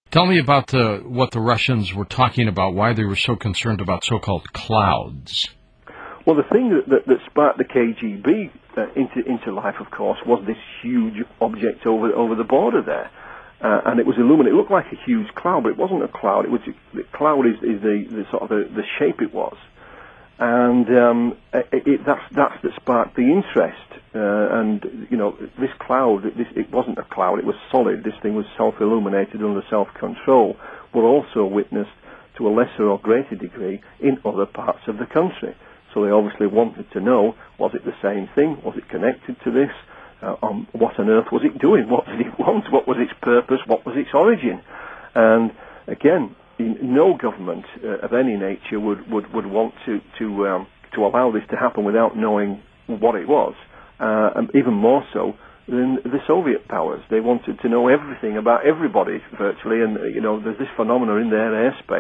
Tell me about what the Russians were talking about, why they were so concerned about so-called clouds. Well, the thing that sparked the KGB into life, of course, was this huge object over the border there. And it was illuminated. It looked like a huge cloud, but it wasn't a cloud. The cloud is the sort of the shape it was. And that's that sparked the interest. And, you know, this cloud, it wasn't a cloud, it was solid. This thing was self-illuminated under self-control, were also witnessed to a lesser or greater degree in other parts of the country. So they obviously wanted to know, was it the same thing? Was it connected to this? What on earth was it doing? What did it want? What was its purpose? What was its origin? And again, no government of any nature would want to allow this to happen without knowing what it was. And even more so than the Soviet powers. They wanted to know everything about everybody virtually, and you know, there's this phenomena in their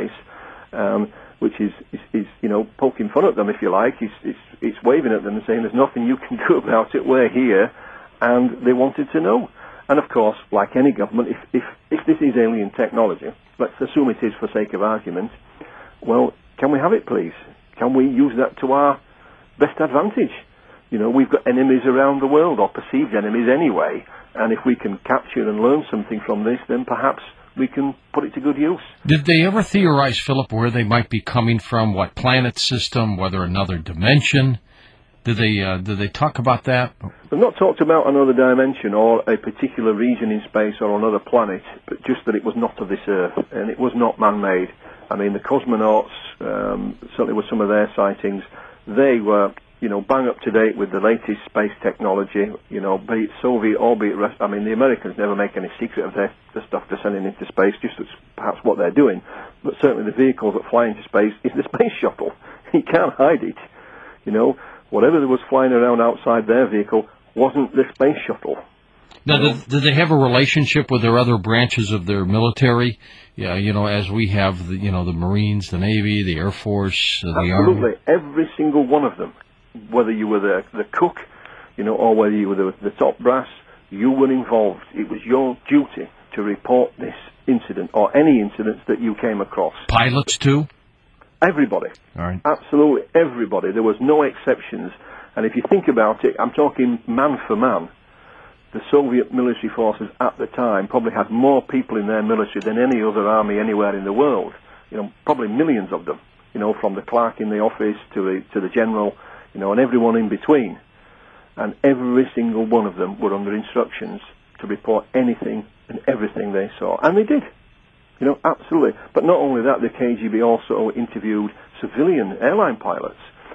airspace, which is you know, poking fun at them, if you like. It's waving at them and saying there's nothing you can do about it. We're here, and they wanted to know. And of course, like any government, if this is alien technology, let's assume it is for sake of argument. Well, can we have it, please? Can we use that to our best advantage? You know, we've got enemies around the world, or perceived enemies anyway, and if we can capture and learn something from this, then perhaps we can put it to good use. Did they ever theorize, Philip, where they might be coming from, what planet system, whether another dimension? Did they talk about that? They've not talked about another dimension or a particular region in space or another planet, but just that it was not of this Earth, and it was not man-made. I mean, the cosmonauts, certainly with some of their sightings, they were, you know, bang up to date with the latest space technology, you know, be it Soviet or be it I mean, the Americans never make any secret of the stuff they're sending into space, just that's perhaps what they're doing. But certainly the vehicles that fly into space is the space shuttle. You can't hide it. You know, whatever was flying around outside their vehicle wasn't the space shuttle. Now, did they have a relationship with their other branches of their military? Yeah, you know, as we have, the Marines, the Navy, the Air Force, the Army? Absolutely. Every single one of them. Whether you were the cook, you know, or whether you were the top brass, you were involved. It was your duty to report this incident or any incidents that you came across. Pilots too? Everybody. All right. Absolutely everybody. There was no exceptions. And if you think about it, I'm talking man for man. The Soviet military forces at the time probably had more people in their military than any other army anywhere in the world. You know, probably millions of them. You know, from the clerk in the office to the general, you know, and everyone in between. And every single one of them were under instructions to report anything and everything they saw. And they did. You know, absolutely. But not only that, the KGB also interviewed civilian airline pilots.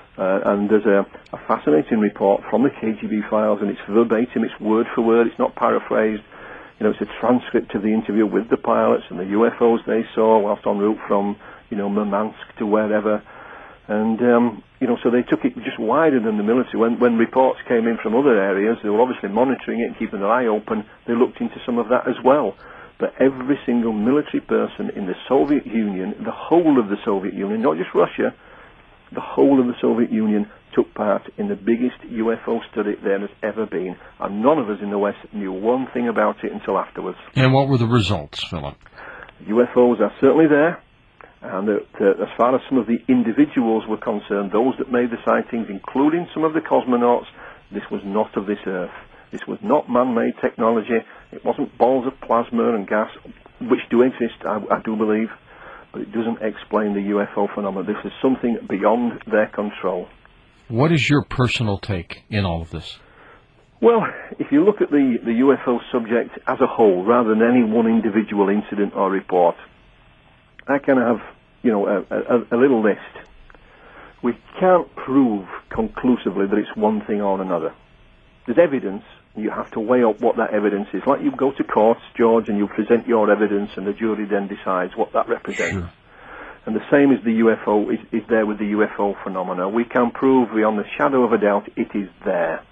And there's a fascinating report from the KGB files, and it's verbatim, it's word for word, it's not paraphrased. You know, it's a transcript of the interview with the pilots and the UFOs they saw whilst en route from, you know, Murmansk to wherever. And, you know, so they took it just wider than the military. When reports came in from other areas, they were obviously monitoring it and keeping their eye open. They looked into some of that as well. But every single military person in the Soviet Union, the whole of the Soviet Union, not just Russia, the whole of the Soviet Union took part in the biggest UFO study there has ever been. And none of us in the West knew one thing about it until afterwards. And what were the results, Philip? UFOs are certainly there. And as far as some of the individuals were concerned, those that made the sightings, including some of the cosmonauts, this was not of this Earth. This was not man-made technology. It wasn't balls of plasma and gas, which do exist, I do believe, but it doesn't explain the UFO phenomenon. This is something beyond their control. What is your personal take in all of this? Well, if you look at the UFO subject as a whole, rather than any one individual incident or report, I kind of have, you know, a little list. We can't prove conclusively that it's one thing or another. There's evidence. You have to weigh up what that evidence is. Like you go to court, George, and you present your evidence, and the jury then decides what that represents. Sure. And the same as the UFO is there with the UFO phenomena. We can prove beyond the shadow of a doubt it is there.